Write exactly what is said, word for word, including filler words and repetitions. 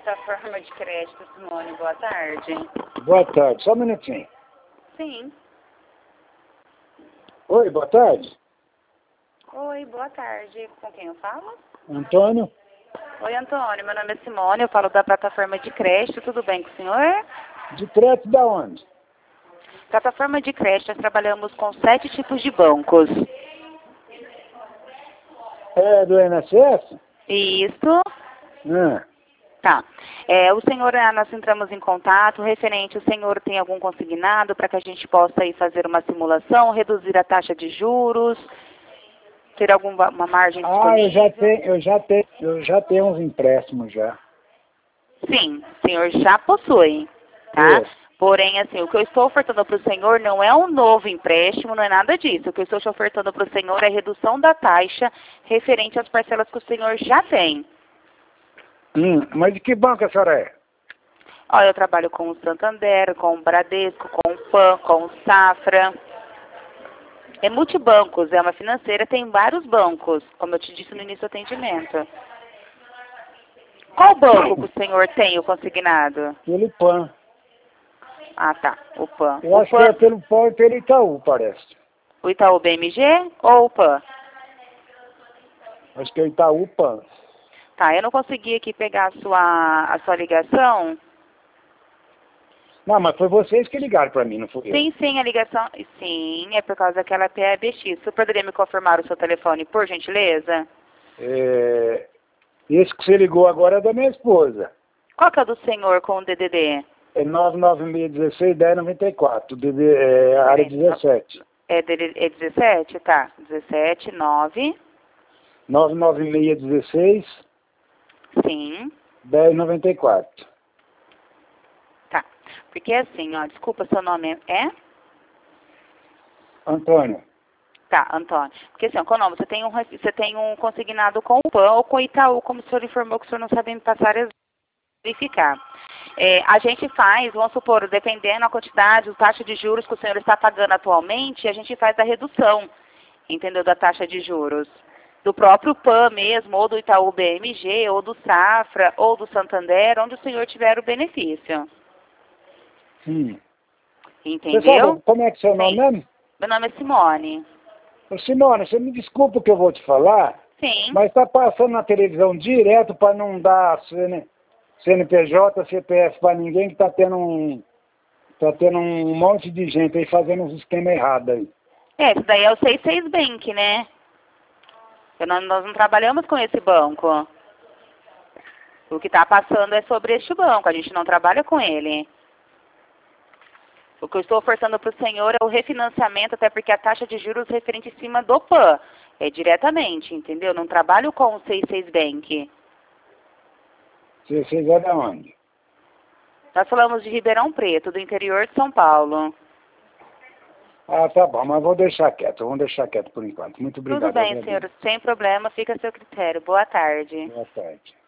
plataforma de crédito, Simone, boa tarde. Boa tarde, só um minutinho. Sim. Oi, boa tarde. Oi, boa tarde. Com quem eu falo? Antônio? Oi, Antônio. Meu nome é Simone, eu falo da plataforma de crédito. Tudo bem com o senhor? De crédito da onde? Plataforma de crédito, nós trabalhamos com sete tipos de bancos. É do I N S S? Isso. Ah, Tá. É, o senhor, ah, nós entramos em contato, referente, o senhor tem algum consignado para que a gente possa aí fazer uma simulação, reduzir a taxa de juros, ter alguma uma margem ah eu já disponível? tenho, eu já tenho, eu já tenho uns empréstimos já. Sim, o senhor já possui, tá? Isso. Porém, assim, o que eu estou ofertando para o senhor não é um novo empréstimo, não é nada disso. O que eu estou te ofertando para o senhor é redução da taxa referente às parcelas que o senhor já tem. Hum, mas de que banco a senhora é? Ó, eu trabalho com o Santander, com o Bradesco, com o Pan, com o Safra. É multibancos, é uma financeira, tem vários bancos, como eu te disse no início do atendimento. Qual banco que o senhor tem o consignado? Pelo PAN. Ah, tá, o Pan. Eu O acho que é Pan, pelo PAN e pelo Itaú, parece. o Itaú B M G ou o Pan? Acho que é Itaú PAN. Tá, eu não consegui aqui pegar a sua, a sua ligação. Não, mas foi vocês que ligaram para mim, não fui eu. Sim, sim, a ligação, sim, é por causa daquela P B X. Você poderia me confirmar o seu telefone, por gentileza? É, esse que você ligou agora é da minha esposa. Qual que é o do senhor com o D D D? É nove nove seis um seis, um zero nove quatro, D D, é, área dezessete. É, dele- é dezessete? Tá. dezessete, nove. nove nove seis um seis, Sim. um zero nove quatro. Tá. Porque assim, ó, desculpa, seu nome é? Antônio. Tá, Antônio. Porque assim, ó, qual nome? Você tem um, rec- você tem um consignado com o Pan ou com o Itaú, como o senhor informou que o senhor não sabe me passar e verificar. É, a gente faz, vamos supor, dependendo da quantidade, a taxa de juros que o senhor está pagando atualmente, a gente faz a redução, entendeu, da taxa de juros. Do próprio Pan mesmo, ou do Itaú B M G, ou do Safra, ou do Santander, onde o senhor tiver o benefício. Hum. Você Entendeu? sabe como é que é seu nome Sim. mesmo? Meu nome é Simone. Ô, Simone, você me desculpa o que eu vou te falar, Sim. mas está passando na televisão direto para não dar C N, C N P J, C P F para ninguém, que está tendo um tá tendo um monte de gente aí fazendo uns esquema errado aí. É, isso daí é o seis seis Bank, né? Eu não- nós não trabalhamos com esse banco. O que está passando é sobre este banco, a gente não trabalha com ele. O que eu estou ofertando para o senhor é o refinanciamento, até porque a taxa de juros referente em cima do Pan. É diretamente, entendeu? Não trabalho com o seis seis Bank. Você vocês é da onde? Nós falamos de Ribeirão Preto, do interior de São Paulo. Ah, tá bom, mas vou deixar quieto, vamos deixar quieto por enquanto. Muito Tudo obrigado. bem, agradeço. senhor, sem problema, fica a seu critério. Boa tarde. Boa tarde.